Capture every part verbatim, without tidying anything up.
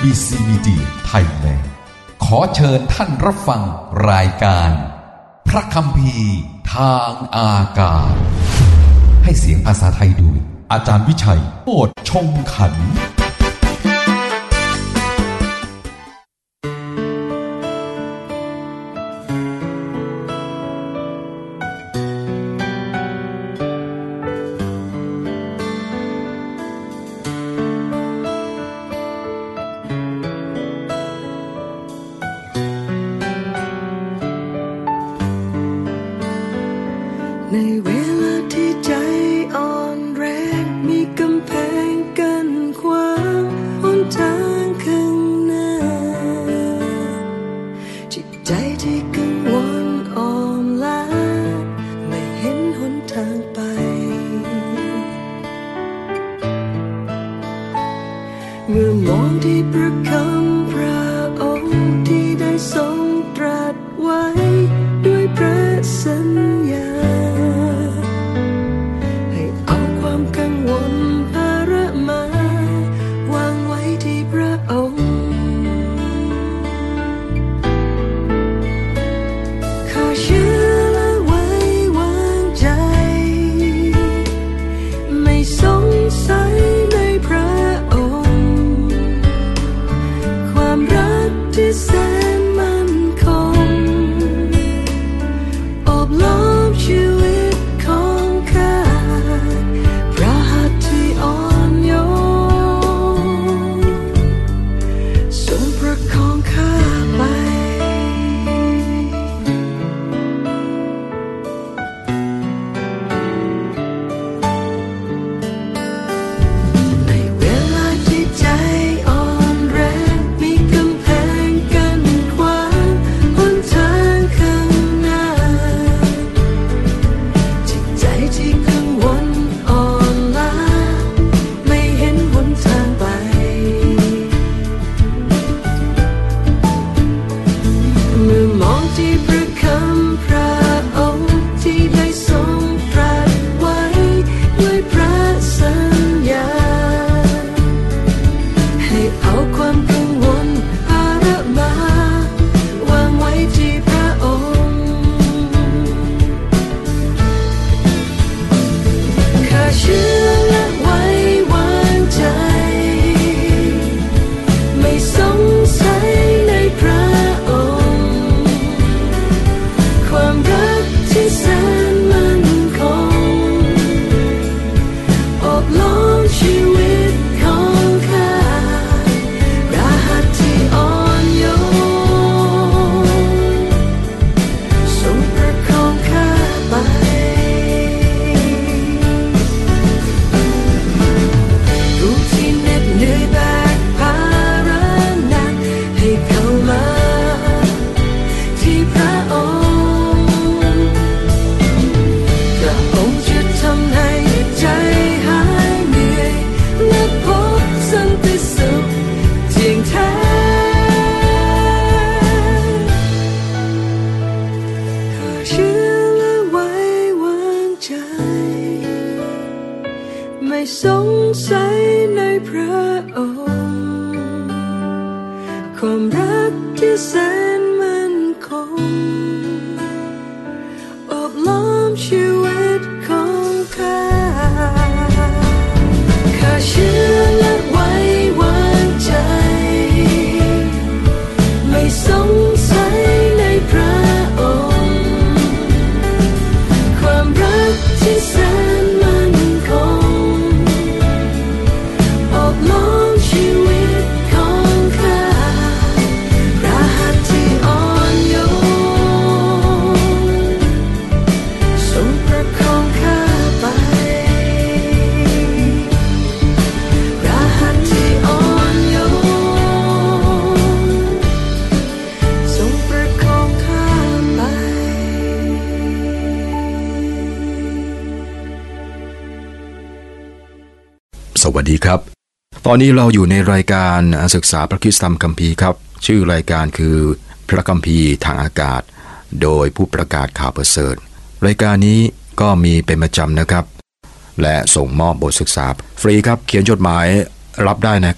บี ซี Media Thailand ขอเชิญท่านรับฟังรายการพระคัมภีร์ทางอากาศให้เสียงภาษาไทยโดยอาจารย์วิชัยโอษฐ์ชงขันธ์ในเวลาที่ใจอ่อนแรงมีกำแพงกั้นขวางหนทางข้างหน้าจิตใจที่กังวลอ่อนล้าไม่เห็นหนทางไปเมื่อมองที่พระคำพระองค์ที่ได้ทรงตรัสไว้ด้วยพระสัญญากังวลภาระมาวางไว้ที่พระองค์ข้าเชื่อและไว้วางใจไม่สงสัยในพระองค์ความรักที่แสนมั่นคงโอบล้อมชีวิตของข้าอ่อนโยนทรงประคองข้าไปในเวลาที่ใจอ่อนแรงมีกำแพงกั้นขวางหนทางข้างหน้าจิตใจที่กังวลอ่อนล้าเมื่อมองที่พระคำพระองค์ที่ได้ทรงตรัสไว้ด้วยพระสัญญาให้เอาความกังวลภาระมาวางไว้ที่พระองค์ข้าเชื่อและไว้วางใจไม่สงสัยในพระองค์ความรักที่แสนมั่นคงโอบล้อมชีวิตของข้ารหัสที่อ่อนโยนทรงประคองข้าไปรู้ที่เหน็ดเหนื่อยแบกภาระหนักให้เข้ามาที่พระองค์พระองค์จะทำให้ใจหายเหนื่อยและพบสันติสุขเที่ยงแท้ข้าเชื่อและไว้วางใจไม่สงสัยในพระองค์ความรักที่แสนมั่นคงโอบล้อมชีวิตของข้าข้าเชื่อและไว้วางใจไม่สงสัยในพระองค์ความรักที่แสนมั่นคงโอบล้อมชีวิตของข้ารหัสที่อ่อนโยนทรงประคองข้าไปรหัสที่อ่อนโยนทรงประคองข้าไปสวัสดีครับตอนนี้เราอยู่ในรายการศึกษาพระคริสตธรรมคัมภีร์ครับชื่อรายการคือพระคัมภีร์ทางอากาศโดยผู้ประกาศข่าวประเสริฐรายการนี้ก็มีเป็นประจำนะครับและส่งมอบบทศึกษาฟรีครับเขียนจดหมายรับได้นะครับ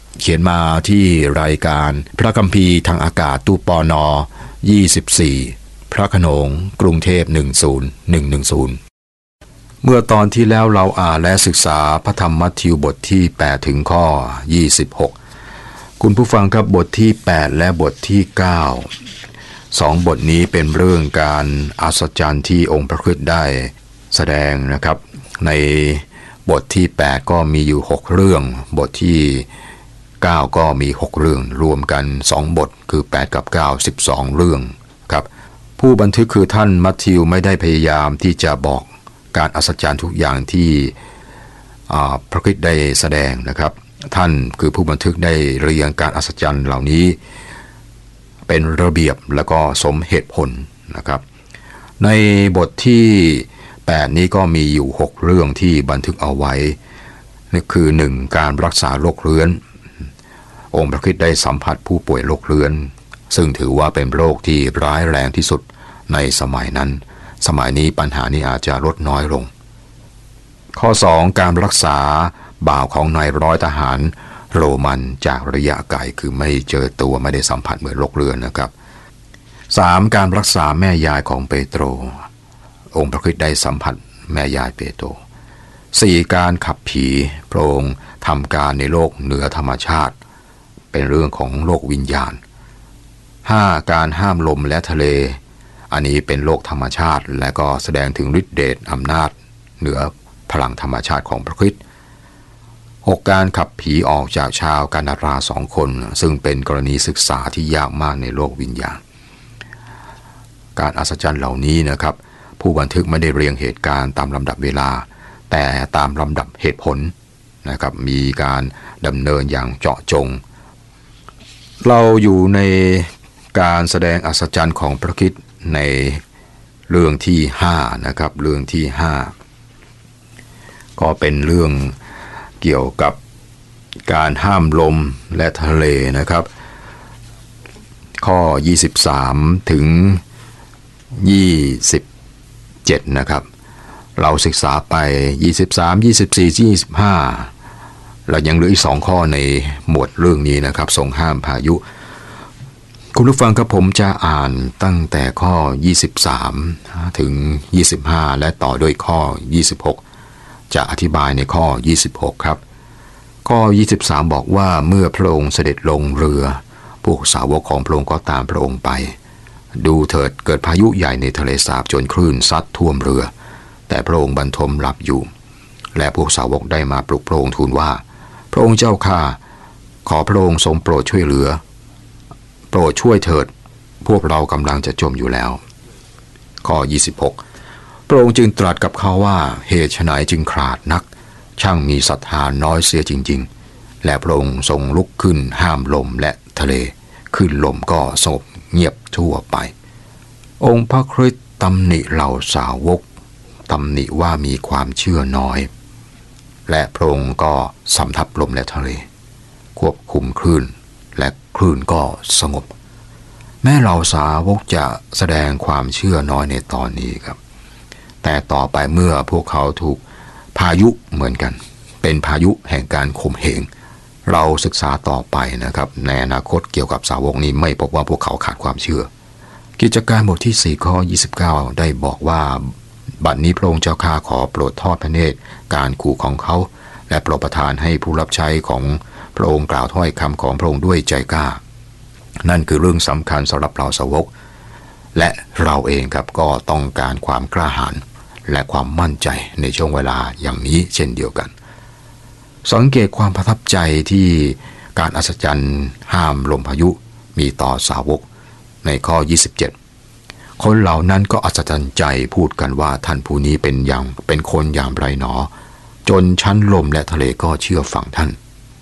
เขียนมาที่รายการพระคัมภีร์ทางอากาศตู้ปนยี่สิบสี่พระโขนงกรุงเทพหนึ่งศูนย์หนึ่งหนึ่งศูนย์เมื่อตอนที่แล้วเราอ่านและศึกษาพระธรรมมัทธิวบทที่แปดถึงข้อยี่สิบหกคุณผู้ฟังครับบทที่แปดและบทที่เก้าสองบทนี้เป็นเรื่องการอัศจรรย์ที่องค์พระคริสต์ได้แสดงนะครับในบทที่แปดก็มีอยู่หกเรื่องบทที่เก้าก็มีหกเรื่องรวมกันสองบทคือแปดกับเก้า สิบสองเรื่องครับผู้บันทึกคือท่านมัทธิวไม่ได้พยายามที่จะบอกการอัศจรรย์ทุกอย่างที่พระคริสต์ได้แสดงนะครับท่านคือผู้บันทึกได้เรียงการอัศจรรย์เหล่านี้เป็นระเบียบและก็สมเหตุผลนะครับในบทที่แปดนี้ก็มีอยู่หกเรื่องที่บันทึกเอาไว้นี่คือหนึ่งการรักษาโรคเรื้อนองค์พระคริสต์ได้สัมผัสผู้ป่วยโรคเรื้อนซึ่งถือว่าเป็นโรคที่ร้ายแรงที่สุดในสมัยนั้นสมัยนี้ปัญหานี้อาจจะลดน้อยลงข้อสองการรักษาบ่าวของนายร้อยทหารโรมันจากระยะไกลคือไม่เจอตัวไม่ได้สัมผัสเหมือนโรคเรื้อนนะครับสามการรักษาแม่ยายของเปโตรองค์พระคริสต์ได้สัมผัสแม่ยายเปโตรสี่การขับผีพระองค์ทำการในโลกเหนือธรรมชาติเป็นเรื่องของโลกวิญญาณห้าการห้ามลมและทะเลอันนี้เป็นโลกธรรมชาติและก็แสดงถึงฤทธิเดชอำนาจเหนือพลังธรรมชาติของพระคริสต์หกการขับผีออกจากชาวกานาราสองคนซึ่งเป็นกรณีศึกษาที่ยากมากในโลกวิญญาณการอัศจรรย์เหล่านี้นะครับผู้บันทึกไม่ได้เรียงเหตุการณ์ตามลำดับเวลาแต่ตามลำดับเหตุผลนะครับมีการดำเนินอย่างเจาะจงเราอยู่ในการแสดงอัศจรรย์ของพระคริสต์ในเรื่องที่ห้านะครับเรื่องที่ห้าก็เป็นเรื่องเกี่ยวกับการห้ามลมและทะเลนะครับข้อยี่สิบสามถึงยี่สิบเจ็ดนะครับเราศึกษาไปยี่สิบสาม ยี่สิบสี่ ยี่สิบห้าเรายังเหลืออีกสองข้อในหมวดเรื่องนี้นะครับทรงห้ามพายุคุณผู้ฟังครับผมจะอ่านตั้งแต่ข้อยี่สิบสามถึงยี่สิบห้าและต่อด้วยข้อยี่สิบหกจะอธิบายในข้อยี่สิบหกครับข้อยี่สิบสามบอกว่าเมื่อพระองค์เสด็จลงเรือพวกสาวกของพระองค์ก็ตามพระองค์ไปดูเถิดเกิดพายุใหญ่ในทะเลสาบจนคลื่นซัดท่วมเรือแต่พระองค์บรรทมหลับอยู่และพวกสาวกได้มาปลุกพระองค์ทูลว่าพระองค์เจ้าข้าขอพระองค์ทรงโปรดช่วยเหลือโปรดช่วยเถิดพวกเรากำลังจะจมอยู่แล้วข้อยี่สิบหกพระองค์จึงตรัสกับเขาว่าเหตุไฉนจึงขาดนักช่างมีศรัทธาน้อยเสียจริงๆและพระองค์ทรงลุกขึ้นห้ามลมและทะเลขึ้นลมก็สงบเงียบทั่วไปองค์พระคริสต์ตำหนิเหล่าสาวกตำหนิว่ามีความเชื่อน้อยและพระองค์ก็สำทับลมและทะเลควบคุมคลื่นและคลื่นก็สงบแม้เหล่าสาวกจะแสดงความเชื่อน้อยในตอนนี้ครับแต่ต่อไปเมื่อพวกเขาถูกพายุเหมือนกันเป็นพายุแห่งการข่มเหงเราศึกษาต่อไปนะครับในอนาคตเกี่ยวกับสาวกนี้ไม่พบว่าพวกเขาขาดความเชื่อกิจการบทที่สี่ข้อยี่สิบเก้าได้บอกว่าบัดนี้พระองค์เจ้าข้าขอโปรดทอดพระเนตรการขู่ของเขาและโปรดประทานให้ผู้รับใช้ของพระองค์กล่าวถ้อยคำของพระองค์ด้วยใจกล้านั่นคือเรื่องสำคัญสำหรับเราสาวกและเราเองครับก็ต้องการความกล้าหาญและความมั่นใจในช่วงเวลาอย่างนี้เช่นเดียวกันสังเกตความประทับใจที่การอัศจรรย์ห้ามลมพายุมีต่อสาวกในข้อยี่สิบเจ็ดคนเหล่านั้นก็อัศจรรย์ใจพูดกันว่าท่านผู้นี้เป็นอย่างเป็นคนอย่างไรหนอจนชั้นลมและทะเลก็เชื่อฟังท่าน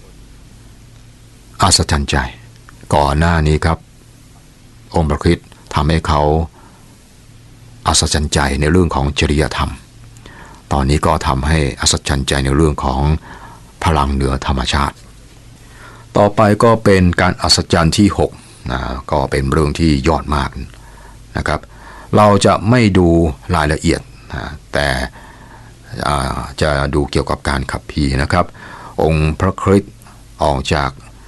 อัศจรรย์ใจก่อนหน้านี้ครับองค์พระคริสต์ทำให้เขาอัศจรรย์ใจในเรื่องของจริยธรรมตอนนี้ก็ทำให้อัศจรรย์ใจในเรื่องของพลังเหนือธรรมชาติต่อไปก็เป็นการอัศจรรย์ที่หกนะก็เป็นเรื่องที่ยอดมากนะครับเราจะไม่ดูรายละเอียดนะแต่จะดูเกี่ยวกับการขับผีนะครับองค์พระคริสต์ออกจาก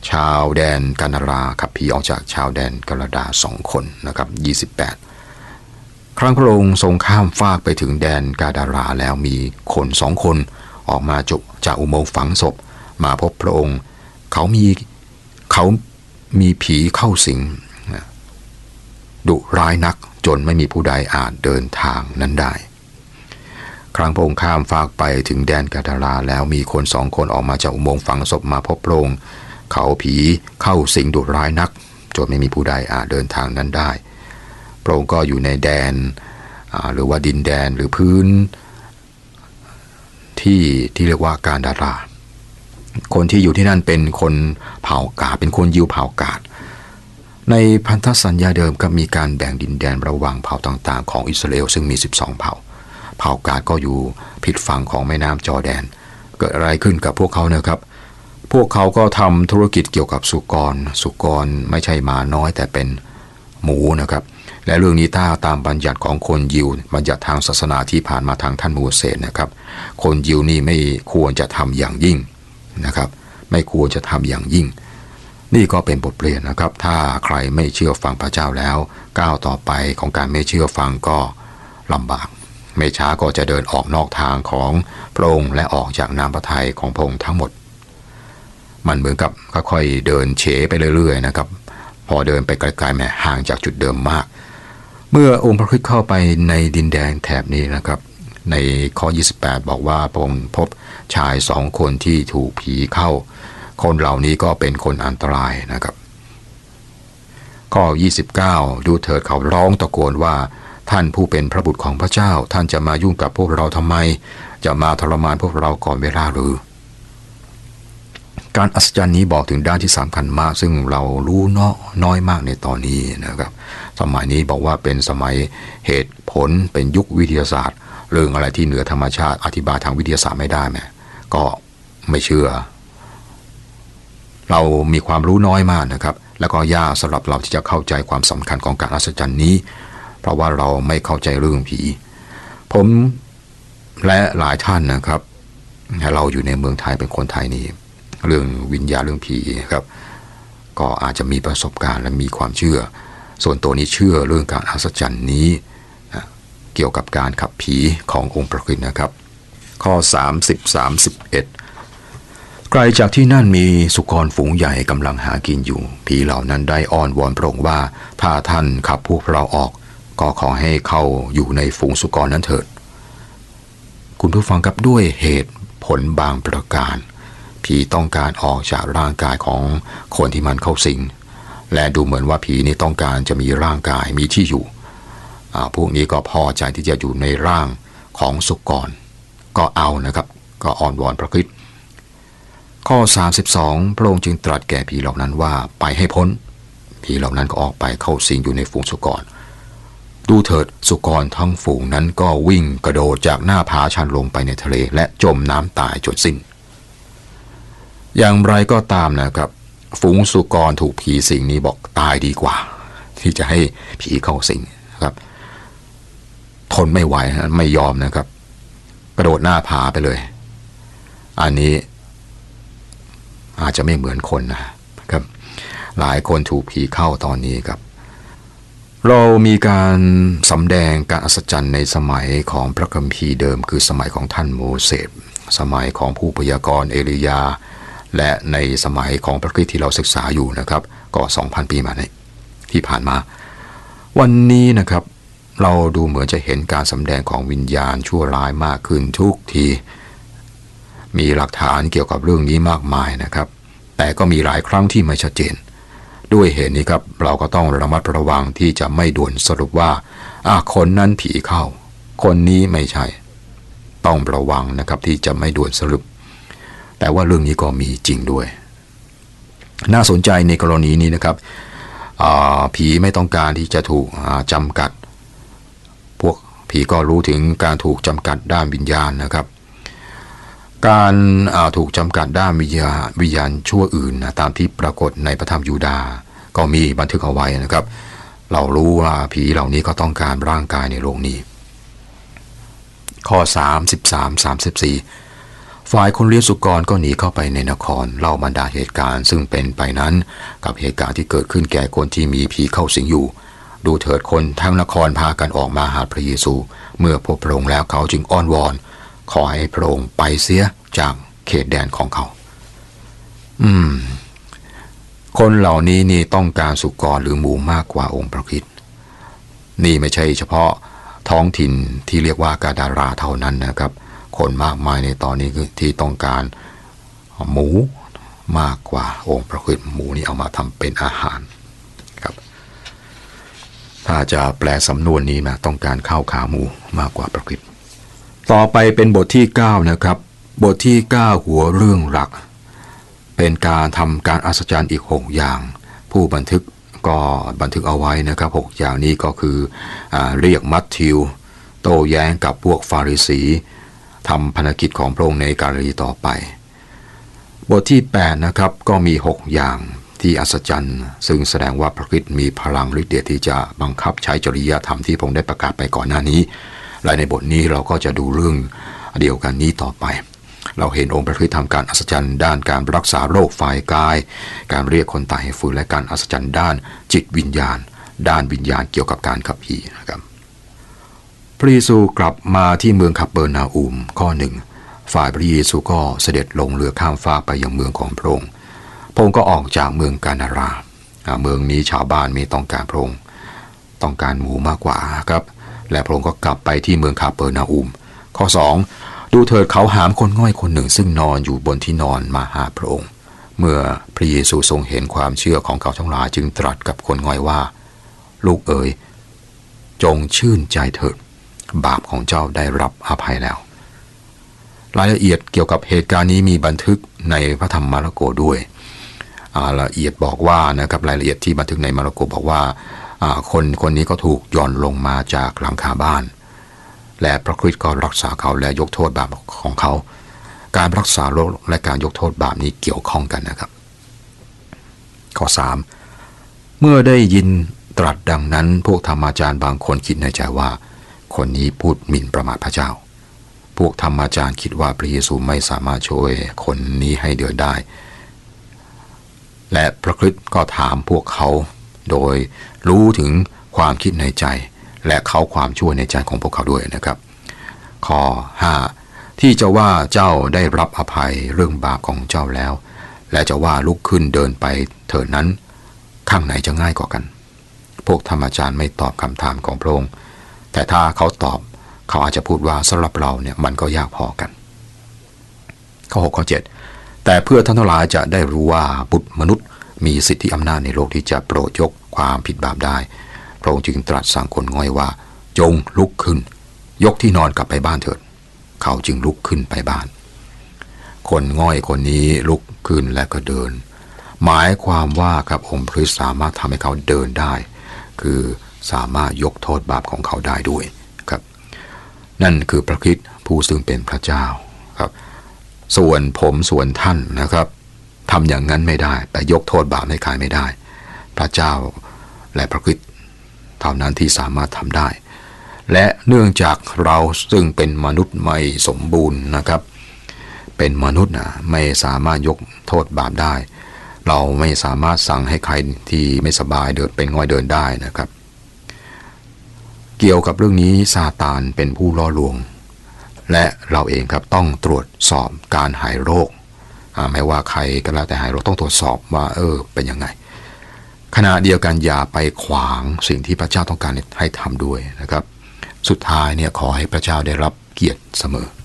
ชาวแดนกานาราขับผีออกจากชาวแดนกานาดาสองคนนะครับยี่สิบแปดครั้งพระองค์ทรงข้ามฟากไปถึงแดนกาดาราแล้วมีคนสองคนออกมาจากอุโมงค์ฝังศพมาพบพระองค์เขามีเขามีผีเข้าสิงดุร้ายนักจนไม่มีผู้ใดอาจเดินทางนั้นได้ครั้งพระองค์ข้ามฟากไปถึงแดนกาดาราแล้วมีคนสองคนออกมาจากอุโมงค์ฝังศพมาพบพระองค์เขาผีเข้าสิงดุร้ายนักจนไม่มีผู้ใดอาจเดินทางนั้นได้พระองค์ก็อยู่ในแดนหรือว่าดินแดนหรือพื้นที่ที่เรียกว่าการดาราคนที่อยู่ที่นั่นเป็นคนเผ่ากาดเป็นคนยิวเผ่ากาดในพันธสัญญาเดิมก็มีการแบ่งดินแดนระหว่างเผ่าต่างๆของอิสราเอลซึ่งมีสิบสองเผ่าเผ่ากาดก็อยู่ผิดฝั่งของแม่น้ำจอร์แดนเกิดอะไรขึ้นกับพวกเขานะครับพวกเขาก็ทำธุรกิจเกี่ยวกับสุกรสุกรไม่ใช่หมาน้อยแต่เป็นหมูนะครับและเรื่องนี้ถ้าตามบัญญัติของคนยิวบัญญัติทางศาสนาที่ผ่านมาทางท่านโมเสสนะครับคนยิวนี่ไม่ควรจะทำอย่างยิ่งนะครับไม่ควรจะทำอย่างยิ่งนี่ก็เป็นบทเรียนนะครับถ้าใครไม่เชื่อฟังพระเจ้าแล้วก้าวต่อไปของการไม่เชื่อฟังก็ลำบากไม่ช้าก็จะเดินออกนอกทางของพระองค์และออกจากน้ำพระทัยของพระองค์ทั้งหมดมันเหมือนกับค่อยๆเดินเฉไปเรื่อยๆนะครับพอเดินไปไกลๆแม้ห่างจากจุดเดิมมากเมื่อองค์พระคริสต์เข้าไปในดินแดนแถบนี้นะครับในข้อยี่สิบแปดบอกว่าพระองค์พบชายสองคนที่ถูกผีเข้าคนเหล่านี้ก็เป็นคนอันตรายนะครับข้อยี่สิบเก้าดูเถิดเขาร้องตะโกนว่าท่านผู้เป็นพระบุตรของพระเจ้าท่านจะมายุ่งกับพวกเราทำไมจะมาทรมานพวกเราก่อนเวลาหรือการอัศจรรย์นี้บอกถึงด้านที่สำคัญมากซึ่งเรารู้น้อยมากในตอนนี้นะครับสมัยนี้บอกว่าเป็นสมัยเหตุผลเป็นยุควิทยาศาสตร์เรื่องอะไรที่เหนือธรรมชาติอธิบายทางวิทยาศาสตร์ไม่ได้แม่ก็ไม่เชื่อเรามีความรู้น้อยมากนะครับแล้วก็ยากสำหรับเราที่จะเข้าใจความสำคัญของการอัศจรรย์นี้เพราะว่าเราไม่เข้าใจเรื่องผีผมและหลายท่านนะครับเราอยู่ในเมืองไทยเป็นคนไทยนี่เรื่องวิญญาณเรื่องผีครับก็อาจจะมีประสบการณ์และมีความเชื่อส่วนตัวนี้เชื่อเรื่องการอัศจรรย์นี้เกี่ยวกับการขับผีขององค์พระคริสต์นะครับข้อสามสิบ สามสิบเอ็ดไกลจากที่นั่นมีสุกรฝูงใหญ่กำลังหากินอยู่ผีเหล่านั้นได้อ้อนวอนพระองค์ว่าถ้าท่านขับพวกเราออกก็ขอให้เข้าอยู่ในฝูงสุกรนั้นเถิดคุณผู้ฟังครับด้วยเหตุผลบางประการผีต้องการออกจากร่างกายของคนที่มันเข้าสิงและดูเหมือนว่าผีนี้ต้องการจะมีร่างกายมีที่อยู่พวกนี้ก็พอใจที่จะอยู่ในร่างของสุกรก็เอานะครับก็อ้อนวอนพระคริสต์ข้อสามสิบสองพระองค์จึงตรัสแก่ผีเหล่านั้นว่าไปให้พ้นผีเหล่านั้นก็ออกไปเข้าสิงอยู่ในฝูงสุกรดูเถิดสุกรทั้งฝูงนั้นก็วิ่งกระโดดจากหน้าผาชันลงไปในทะเลและจมน้ำตายจนสิ้นอย่างไรก็ตามนะครับฝูงสุกรถูกผีสิงนี้บอกตายดีกว่าที่จะให้ผีเข้าสิงครับทนไม่ไหวไม่ยอมนะครับกระโดดหน้าผาไปเลยอันนี้อาจจะไม่เหมือนคนนะครับหลายคนถูกผีเข้าตอนนี้ครับเรามีการสำแดงการอัศจรรย์ในสมัยของพระคัมภีร์เดิมคือสมัยของท่านโมเสสสมัยของผู้พยากรณ์เอลียาและในสมัยของพระคริสต์ที่เราศึกษาอยู่นะครับก็ สองพัน ปีมาในที่ผ่านมาวันนี้นะครับเราดูเหมือนจะเห็นการสำแดงของวิญญาณชั่วร้ายมากขึ้นทุกทีมีหลักฐานเกี่ยวกับเรื่องนี้มากมายนะครับแต่ก็มีหลายครั้งที่ไม่ชัดเจนด้วยเหตุนี้ครับเราก็ต้องระมัดระวังที่จะไม่ด่วนสรุปว่าอ่ะคนนั้นผีเข้าคนนี้ไม่ใช่ต้องระวังนะครับที่จะไม่ด่วนสรุปแต่ว่าเรื่องนี้ก็มีจริงด้วยน่าสนใจในกรณีนี้นะครับผีไม่ต้องการที่จะถูกจำกัดพวกผีก็รู้ถึงการถูกจำกัดด้านวิญญาณนะครับการถูกจำกัดด้านวิญญาณวิญญาณชั่วอื่นนะตามที่ปรากฏในพระธรรมยูดาห์ก็มีบันทึกเอาไว้นะครับเรารู้ว่าผีเหล่านี้ก็ต้องการร่างกายในโลกนี้ข้อสามสิบสาม สามสิบสี่ฝ่ายคนเลี้ยงสุกรก็หนีเข้าไปในนครเล่าบรรดาเหตุการณ์ซึ่งเป็นไปนั้นกับเหตุการณ์ที่เกิดขึ้นแก่คนที่มีผีเข้าสิงอยู่ดูเถิดคนทั้งนครพากันออกมาหาพระเยซูเมื่อพบพระองค์แล้วเขาจึงอ้อนวอนขอให้พระองค์ไปเสียจากเขตแดนของเขาอืมคนเหล่านี้นี่ต้องการสุกรหรือหมูมากกว่าองค์พระคริสต์นี่ไม่ใช่เฉพาะท้องถิ่นที่เรียกว่ากาดาราเท่านั้นนะครับคนมากมายในตอนนี้คือที่ต้องการหมูมากกว่าองค์พระคริสต์หมูนี่เอามาทำเป็นอาหารครับถ้าจะแปลสำนวนนี้นะต้องการข้าวขาหมูมากกว่าพระคริสต์ต่อไปเป็นบทที่เก้านะครับบทที่เก้าหัวเรื่องหลักเป็นการทำการอัศจรรย์อีกหกอย่างผู้บันทึกก็บันทึกเอาไว้นะครับหกอย่างนี้ก็คืออ่าเรียกมัทธิวโต้แย้งกับพวกฟาริสีทำพันธกิจของพระองค์ในกาลิลีต่อไปบทที่แปดนะครับก็มีหกอย่างที่อัศจรรย์ซึ่งแสดงว่าพระคริสต์มีพลังฤทธิ์เดชที่จะบังคับใช้จริยธรรมที่พระองค์ได้ประกาศไปก่อนหน้านี้และในบทนี้เราก็จะดูเรื่องเดียวกันนี้ต่อไปเราเห็นองค์พระคริสต์ทำการอัศจรรย์ด้านการรักษาโรคฝ่ายกายการเรียกคนตายให้ฟื้นและการอัศจรรย์ด้านจิตวิญญาณด้านวิญญาณเกี่ยวกับการขับผีนะครับพระเยซูกลับมาที่เมืองคาเปอร์นาอุมข้อหนึ่งฝ่ายพระเยซูก็เสด็จลงเรือข้ามฟากไปยังเมืองของพระองค์พระองค์ก็ออกจากเมืองกานาราเมืองนี้ชาวบ้านไม่ต้องการพระองค์ต้องการหมูมากกว่าครับและพระองค์ก็กลับไปที่เมืองคาเปอร์นาอุมข้อสองดูเถิดเขาหามคนง่อยคนหนึ่งซึ่งนอนอยู่บนที่นอนมาหาพระองค์เมื่อพระเยซูทรงเห็นความเชื่อของเขาทั้งหลายจึงตรัสกับคนง่อยว่าลูกเอ๋ยจงชื่นใจเถิดบาปของเจ้าได้รับอภัยแล้วรายละเอียดเกี่ยวกับเหตุการณ์นี้มีบันทึกในพระธรรมมาระโกด้วยรายละเอียดบอกว่านะครับรายละเอียดที่บันทึกในมาระโกบอกว่าคนคนนี้ก็ถูกย่อนลงมาจากหลังคาบ้านและพระคริสต์ก็รักษาเขาและยกโทษบาปของเขาการรักษาโรคและการยกโทษบาปนี้เกี่ยวข้องกันนะครับข้อสามเมื่อได้ยินตรัสดังนั้นพวกธรรมาจารย์บางคนคิดในใจว่าคนนี้พูดหมิ่นประมาทพระเจ้าพวกธรรมาจารย์คิดว่าพระเยซูไม่สามารถช่วยคนนี้ให้เดินได้และพระคริสต์ก็ถามพวกเขาโดยรู้ถึงความคิดในใจและเขาความชั่วในใจของพวกเขาด้วยนะครับข้อห้าที่จะว่าเจ้าได้รับอภัยเรื่องบาปของเจ้าแล้วและจะว่าลุกขึ้นเดินไปเถิดนั้นข้างไหนจะง่ายกว่ากันพวกธรรมจารย์ไม่ตอบคำถามของพระองค์แต่ถ้าเขาตอบเขาอาจจะพูดว่าสำหรับเราเนี่ยมันก็ยากพอกันข้อหกข้อเจ็ดแต่เพื่อท่านทั้งหลายจะได้รู้ว่าบุตรมนุษย์มีสิทธิอำนาจในโลกที่จะโปรดยกความผิดบาปได้พระองค์จึงตรัสสั่งคนง่อยว่าจงลุกขึ้นยกที่นอนกลับไปบ้านเถิดเขาจึงลุกขึ้นไปบ้านคนง่อยคนนี้ลุกขึ้นและก็เดินหมายความว่าครับองค์พระคริสต์สามารถทำให้เขาเดินได้คือสามารถยกโทษบาปของเขาได้ด้วยครับนั่นคือพระคริสต์ผู้ซึ่งเป็นพระเจ้าครับส่วนผมส่วนท่านนะครับทำอย่างนั้นไม่ได้แต่ยกโทษบาปให้ใครไม่ได้พระเจ้าและพระคริสต์เท่านั้นที่สามารถทำได้และเนื่องจากเราซึ่งเป็นมนุษย์ไม่สมบูรณ์นะครับเป็นมนุษย์นะไม่สามารถยกโทษบาปได้เราไม่สามารถสั่งให้ใครที่ไม่สบายเดินเป็นง่อยเดินได้นะครับเกี่ยวกับเรื่องนี้ซาตานเป็นผู้ล่อลวงและเราเองครับต้องตรวจสอบการหายโรคไม่ว่าใครก็แล้วแต่หายโรคต้องตรวจสอบว่าเออเป็นยังไงขณะเดียวกันอย่าไปขวางสิ่งที่พระเจ้าต้องการให้ทำด้วยนะครับสุดท้ายเนี่ยขอให้พระเจ้าได้รับเกียรติเสมอ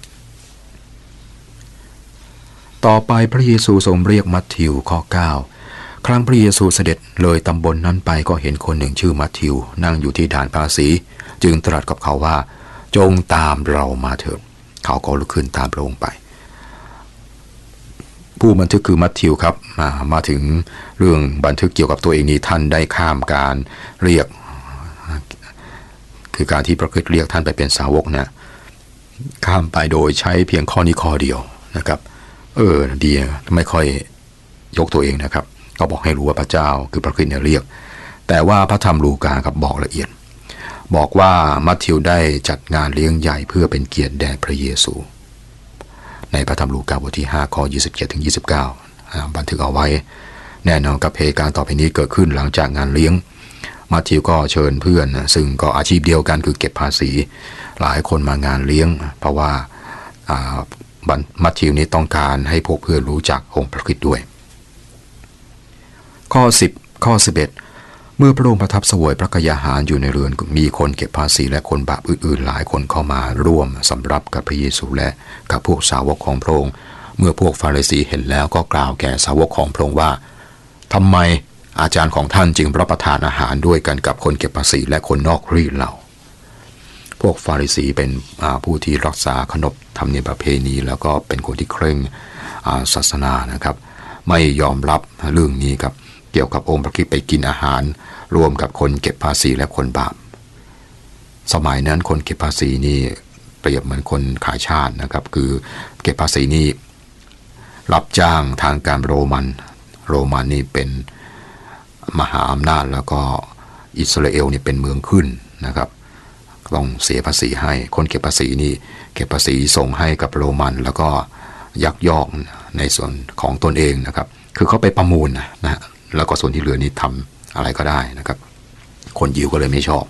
ต่อไปพระเยซูทรงเรียกมัทธิวข้อเก้าครั้งพระเยซูเสด็จเลยตำบล น, นั้นไปก็เห็นคนหนึ่งชื่อมัทธิวนั่งอยู่ที่ด่านภาษีจึงตรัสกับเขาว่าจงตามเรามาเถิดเขาก็ลุกขึ้นตามพระองค์ไปผู้บันทึกคือมัทธิวครับมามาถึงเรื่องบันทึกเกี่ยวกับตัวเองนี้ท่านได้ข้ามการเรียกคือการที่พระคริสต์เรียกท่านไปเป็นสาวกเนี่ยข้ามไปโดยใช้เพียงข้อนี้ข้อเดียวนะครับเออดีไม่ค่อยยกตัวเองนะครับก็บอกให้รู้ว่าพระเจ้าคือพระคริสต์เนี่ยเรียกแต่ว่าพระธรรมลูกาครับบอกละเอียดบอกว่ามัทธิวได้จัดงานเลี้ยงใหญ่เพื่อเป็นเกียรติแด่พระเยซูในพระธรรมลูกาบทที่ห้าข้อยี่สิบเจ็ดถึงยี่สิบเก้าบันทึกเอาไว้แน่นอนกับเหตุการณ์ต่อไปนี้เกิดขึ้นหลังจากงานเลี้ยงมัทธิวก็เชิญเพื่อนซึ่งก็อาชีพเดียวกันคือเก็บภาษีหลายคนมางานเลี้ยงเพราะว่ามัทธิวนี้ต้องการให้พวกเพื่อนรู้จักองค์พระคริสต์ด้วยข้อสิบข้อสิบเอ็ดเมื่อพระองค์ประทับเสวยพระกยาหารอยู่ในเรือนมีคนเก็บภาษีและคนบาปอื่นๆหลายคนเข้ามาร่วมสำรับกับพระเยซูและกับพวกสาวกของพระองค์เมื่อพวกฟาริสีเห็นแล้วก็กล่าวแก่สาวกของพระองค์ว่าทำไมอาจารย์ของท่านจึงรับประทานอาหารด้วยกันกับคนเก็บภาษีและคนนอกรีดเหล่าพวกฟาริสีเป็นผู้ที่รักษาขนบธรรมเนียมประเพณีแล้วก็เป็นคนที่เคร่งศาสนานะครับไม่ยอมรับเรื่องนี้ครับเกี่ยวกับองค์พระคริสต์ไปกินอาหารรวมกับคนเก็บภาษีและคนบาปสมัยนั้นคนเก็บภาษีนี่เปรียบเหมือนคนขายชาตินะครับคือเก็บภาษีนี่รับจ้างทางการโรมันโรมันนี่เป็นมหาอำนาจแล้วก็อิสราเอลนี่เป็นเมืองขึ้นนะครับต้องเสียภาษีให้คนเก็บภาษีนี่เก็บภาษีส่งให้กับโรมันแล้วก็ยักยอกในส่วนของตนเองนะครับคือเขาไปประมูลนะนะแล้วก็ส่วนที่เหลือนี่ทำอะไรก็ได้นะครับคนยิวก็เลยไม่ชอบ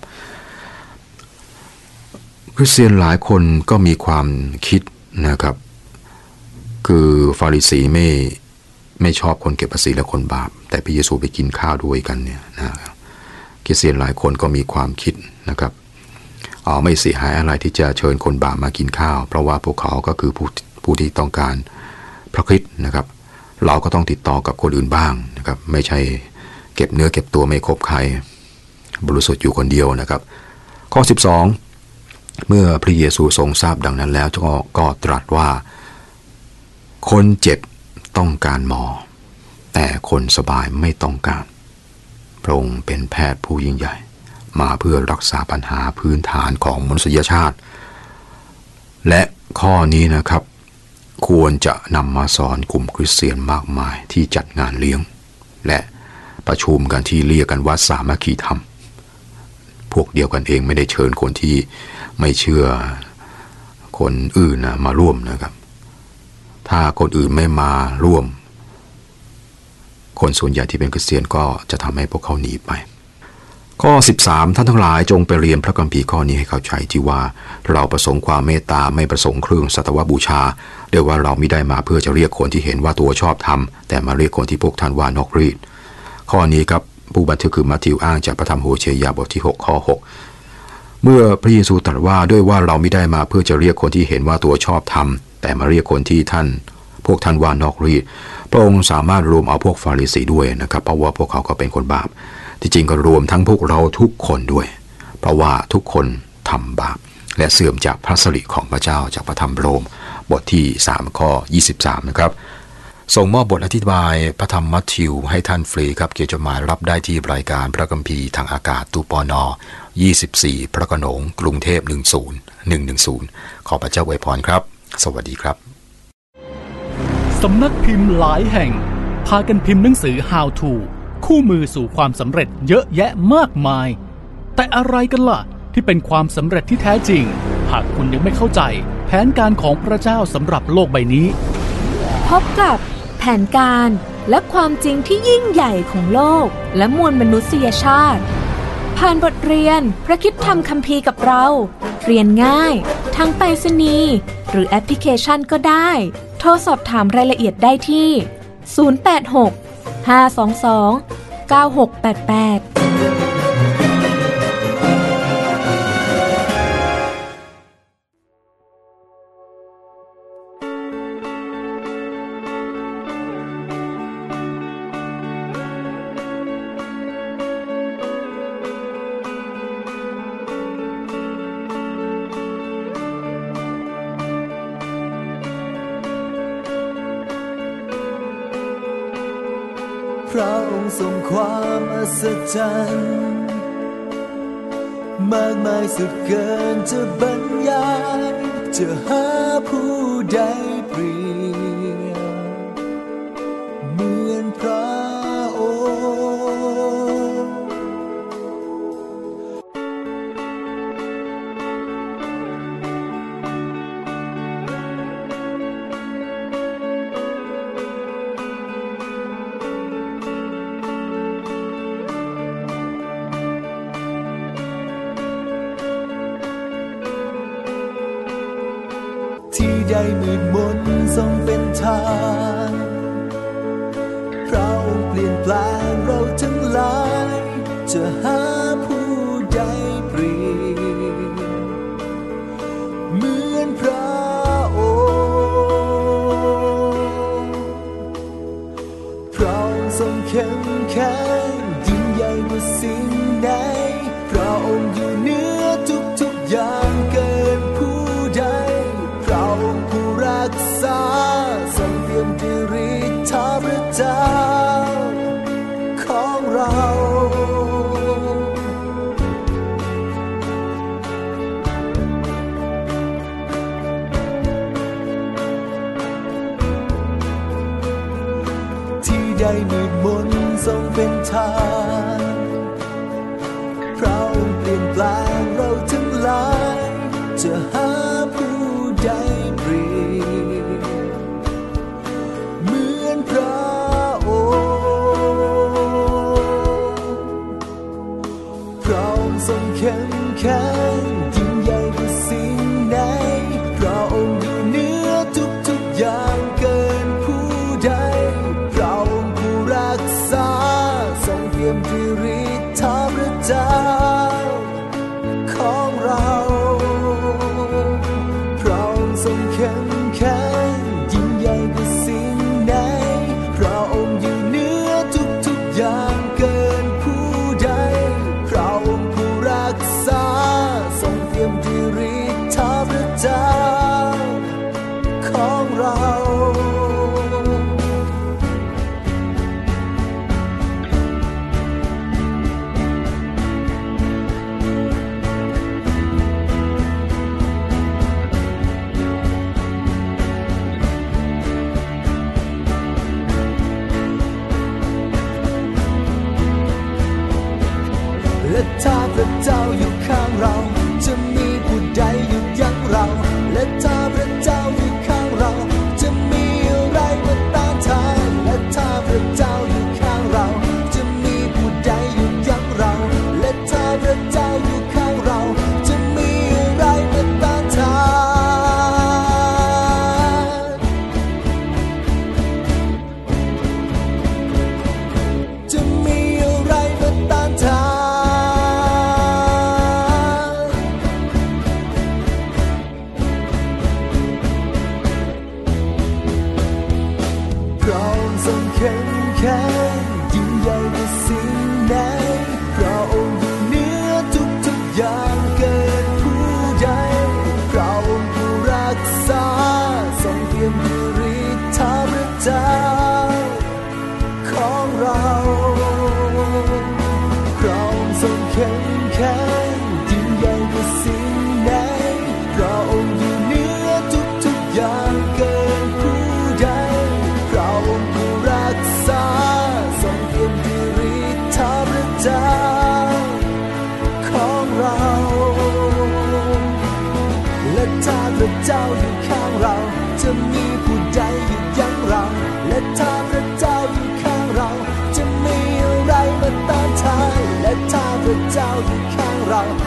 คริสเตียนหลายคนก็มีความคิดนะครับคือฟาริสีไม่ไม่ชอบคนเก็บภาษีและคนบาปแต่พระเยซูไปกินข้าวด้วยกันเนี่ยนะคริสเตียนหลายคนก็มีความคิดนะครับเอาไม่เสียหายอะไรที่จะเชิญคนบาปมากินข้าวเพราะว่าพวกเขาก็คือผู้ผู้ที่ต้องการพระคริสต์นะครับเราก็ต้องติดต่อกับคนอื่นบ้างนะครับไม่ใช่เก็บเนื้อเก็บตัวไม่คบใครบริสุทธิ์อยู่คนเดียวนะครับข้อสิบสองเมื่อพระเยซูทรงทราบดังนั้นแล้วก็ก็ตรัสว่าคนเจ็บต้องการหมอแต่คนสบายไม่ต้องการพระองค์เป็นแพทย์ผู้ยิ่งใหญ่มาเพื่อรักษาปัญหาพื้นฐานของมนุษยชาติและข้อนี้นะครับควรจะนำมาสอนกลุ่มคริสเตียนมากมายที่จัดงานเลี้ยงและประชุมกันที่เรียกกันว่าสามัคคีธรรมพวกเดียวกันเองไม่ได้เชิญคนที่ไม่เชื่อคนอื่นนะมาร่วมนะครับถ้าคนอื่นไม่มาร่วมคนส่วนใหญ่ที่เป็นคริสเตียนก็จะทำให้พวกเขาหนีไปข้อสิบสามท่านทั้งหลายจงไปเรียนพระคัมภีร์ข้อนี้ให้เข้าใจที่ว่าเราประสงค์ความเมตตาไม่ประสงค์เครื่องสัตวบูชาเรียกว่าเราไม่ได้มาเพื่อจะเรียกคนที่เห็นว่าตัวชอบธรรมแต่มาเรียกคนที่พวกท่านว่านอกรีดข้อนี้ครับผู้บันทึกคือมัทธิวอ้างจากพระธรรมโฮเชยาบทที่หกข้อหกเมื่อพระเยซูตรัสว่าด้วยว่าเราไม่ได้มาเพื่อจะเรียกคนที่เห็นว่าตัวชอบธรรมแต่มาเรียกคนที่ท่านพวกท่านว่านอกรีดพระองค์สามารถรวมเอาพวกฟาริสีด้วยนะครับเพราะว่าพวกเขาก็เป็นคนบาปที่จริงก็รวมทั้งพวกเราทุกคนด้วยเพราะว่าทุกคนทำบาปและเสื่อมจากพระสิริของพระเจ้าจากพระธรรมโรมบทที่สามข้อยี่สิบสามนะครับส่งมอบบทอธิบายพระธรรมมัทธิวให้ท่านฟรีครับเขียนจดหมายรับได้ที่รายการพระคัมภีร์ทางอากาศตู้ปนยี่สิบสี่พระโขนงกรุงเทพหนึ่งศูนย์หนึ่งหนึ่งศูนย์ขอพระเจ้าอวยพรครับสวัสดีครับสำนักพิมพ์หลายแห่งพากันพิมพ์หนังสือ How to คู่มือสู่ความสำเร็จเยอะแยะมากมายแต่อะไรกันล่ะที่เป็นความสำเร็จที่แท้จริงหากคุณยังไม่เข้าใจแผนการของพระเจ้าสำหรับโลกใบนี้พบกับแผนการและความจริงที่ยิ่งใหญ่ของโลกและมวลมนุษยชาติผ่านบทเรียนพระคริสตธรรมคัมภีร์กับเราเรียนง่ายทั้งไปรษณีย์หรือแอปพลิเคชันก็ได้โทรสอบถามรายละเอียดได้ที่ศูนย์ แปด หก ห้า สอง สอง เก้า หก แปด แปดพระองค์ทรงความอัศจรรย์มากมายสุดเกินจะบรรยายจะหาผู้ใดเปรียบเหมือนพระองค์ใดมืดมนทรงเป็นทางพระองค์เปลี่ยนแปลงเราทั้งหลายจะหาผู้ใดเปรียบเหมือนพระองค์พระองค์ทรงเข้มแข็งยิ่งใหญ่กว่าสิ่งใดพระองค์อยู่เหนือทุกๆอย่างเกินผู้ใดพระองค์ผู้รักษาทรงเตรียมฤทธาพระเจ้าของเราที่ใดมืดมนทรงเป็นทางพระองค์เปลี่ยนแปลงเราทั้งหลายจะหาผู้ใดเปรียบเหมือนพระพระองค์ทรงเข้มแข็งยิ่งใหญ่กว่าสิ่งใดพระองค์อยู่เหนือทุกๆอย่างเกินผู้ใดพระองค์ผู้รักษาทรงเตรียมฤทธาพระเจ้าของเราพระองค์ทรงเข้มแข็งยิ่งใหญ่กว่าสิ่งใดพระองค์อยู่เหนือทุกๆอย่างเกินผู้ใดพระองค์ผู้รักษาทรงเตรียมฤทธาพระเจ้าของเราและถ้าพระเจ้าอยู่ข้างเราจะมีผู้ใดหยุดยั้งเราและถ้าพระเจ้าอยู่ข้างเราจะมีอะไรมาต้านทานและถ้าพระเจ้าอยู่ข้างเราจะมีผู้ใดหยุดยั้งเราและถ้าพระเจ้าอยู่ข้างเราจะมีอะไรมาต้านทานจะมีอะไรมาต้านทานพระองค์ทรงเข้มแข็งยิ่งใหญ่กว่าสิ่งใดพระองค์อยู่เหนือทุกๆอย่างเกินผู้ใดพระองค์ผู้รักษาทรงเตรียมฤทธาพระเจ้าของเราพระองค์ทรงเข้มแข็งยิ่งใหญ่กว่าสิ่งใดพระองค์อยู่เหนือทุกๆอย่างเกินผู้ใดพระองค์ผู้รักษาทรงเตรียมฤทธาพระเจ้าของเราและถ้าพระเจ้าอยู่ข้างเราจะมีผู้ใดหยุดยั้งเราและถ้าพระเจ้าอยู่ข้างเราจะมีอะไรมาต้านทานและถ้าพระเจ้าอยู่ข้างเรา